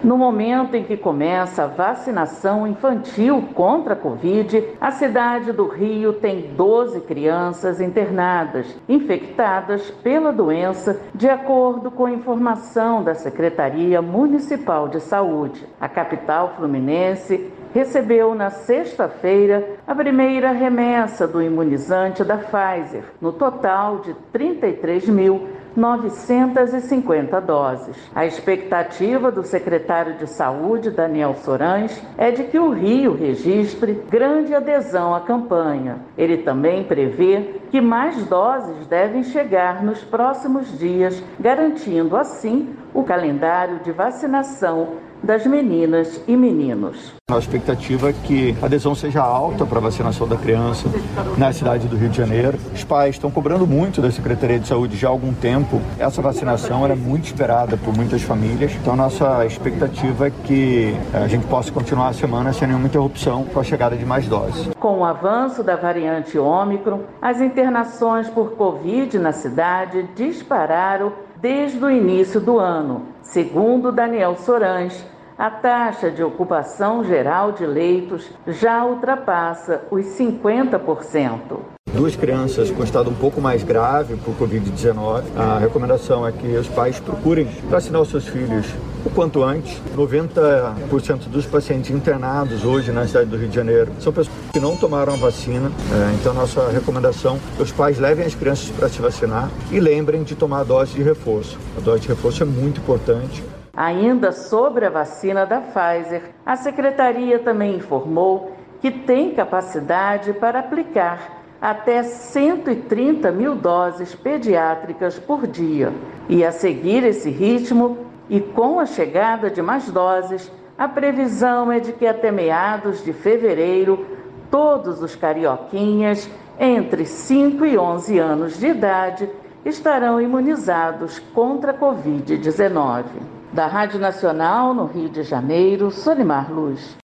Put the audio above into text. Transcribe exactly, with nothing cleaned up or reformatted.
No momento em que começa a vacinação infantil contra a Covid, a cidade do Rio tem doze crianças internadas, infectadas pela doença, de acordo com a informação da Secretaria Municipal de Saúde. A capital fluminense recebeu na sexta-feira a primeira remessa do imunizante da Pfizer, no total de trinta e três mil novecentas e cinquenta doses. A expectativa do secretário de Saúde, Daniel Sorães, é de que o Rio registre grande adesão à campanha. Ele também prevê que mais doses devem chegar nos próximos dias, garantindo assim o calendário de vacinação das meninas e meninos. A expectativa é que a adesão seja alta para a vacinação da criança na cidade do Rio de Janeiro. Os pais estão cobrando muito da Secretaria de Saúde já há algum tempo. Essa vacinação é muito esperada por muitas famílias. Então, nossa expectativa é que a gente possa continuar a semana sem nenhuma interrupção com a chegada de mais doses. Com o avanço da variante Ômicron, as internações por Covid na cidade dispararam desde o início do ano. Segundo Daniel Sorães, a taxa de ocupação geral de leitos já ultrapassa os cinquenta por cento. Duas crianças com estado um pouco mais grave por covid dezenove, a recomendação é que os pais procurem vacinar os seus filhos o quanto antes. noventa por cento dos pacientes internados hoje na cidade do Rio de Janeiro são pessoas que não tomaram a vacina, então nossa recomendação é que os pais levem as crianças para se vacinar e lembrem de tomar a dose de reforço. A dose de reforço é muito importante. Ainda sobre a vacina da Pfizer, a Secretaria também informou que tem capacidade para aplicar até cento e trinta mil doses pediátricas por dia. E a seguir esse ritmo, e com a chegada de mais doses, a previsão é de que até meados de fevereiro, todos os carioquinhas entre cinco e onze anos de idade estarão imunizados contra a covid dezenove. Da Rádio Nacional, no Rio de Janeiro, Solimar Luz.